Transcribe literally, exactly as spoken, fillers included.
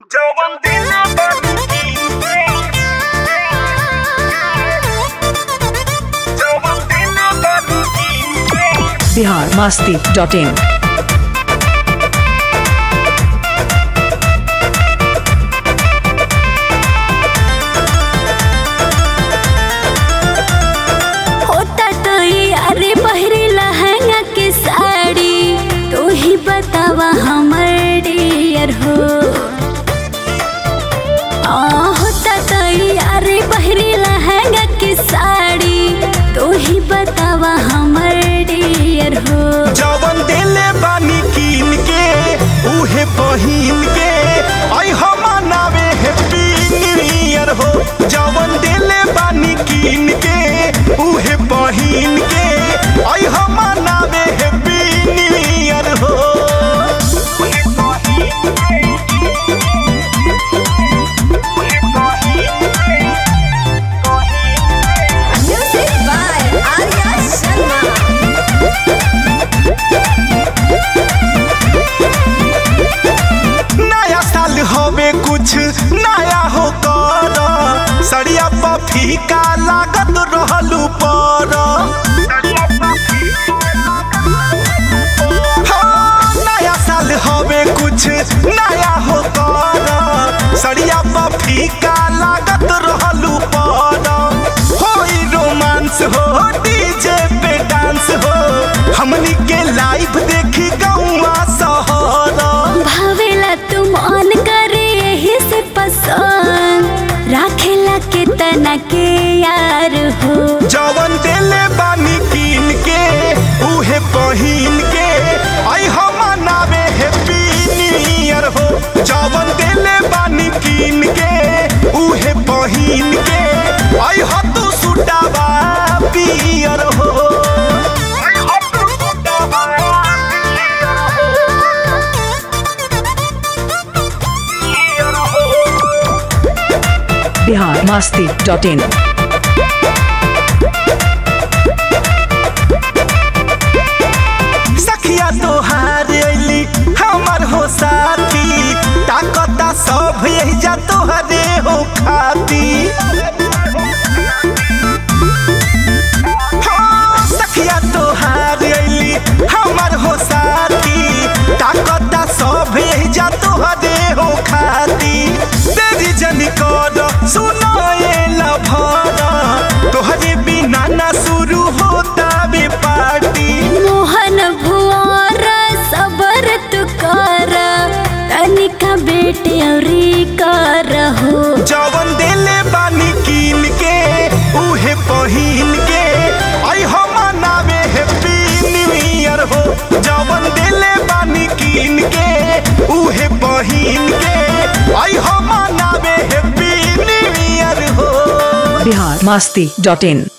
Bihar Masti dot इन। होता तो यारे पहरे लहंगा के साड़ी, तो ही बतावा हमर डियर हो। आ, होता तो यारे पहरे लहंगा के साड़ी, तो ही बतावा हमर डियर हो। जवन देले बानी कीन के उहे पहिन के आई हम नावे हैप्पी न्यू ईयर हो। जवन देले बानी कीन के उहे पहिन के आई हम नावे हैप्पी न्यू ईयर हो। Music by Arya Sharma. नया साल होवे कुछ नया हो कर, सड़िया पर फीका लागत रहलू पर। हाँ, नया साल होवे कुछ नया हो कर, सड़िया पर फीका लागत रहलू पर। होई रोमांस हो डीजे पे डांस हो, हमनी के लाइव देखी गौवा शहर। भावेला तुम ऑन करे यही से पसंद, राखेला के तना के यार हो। जवन देले बानी कीन के उहे पहिन के आई हम नावे हैप्पी न्यू ईयर हो। जवन देले बानी कीन के उहे पहिन के आई हो तू सुटावा पियर हो। Bihar Masti dot in. सखिया तोहार अली हमर हो साथी, ताकता सब यही जा तोहरे हो खाती। हाँ, सखिया तोहार अली हमर हो साथी, ताकता सब यही जा तोहरे हो खाती। तेरी जनी कर सुनो ये लभरा, तोहरे बिना ना शुरू होता बे पार्टी। मोहन भुआरा सबर तू कर, तनिका बेटे औरी कर हो। जवन देले बानी कीन के उहे पहिन के आई हम नावे हैप्पी न्यू ईयर हो। जवन देले बानी कीन के उहे पहिन के आई हम नावे हैप्पी न्यू ईयर हो। बिहार मस्ती डॉट इन।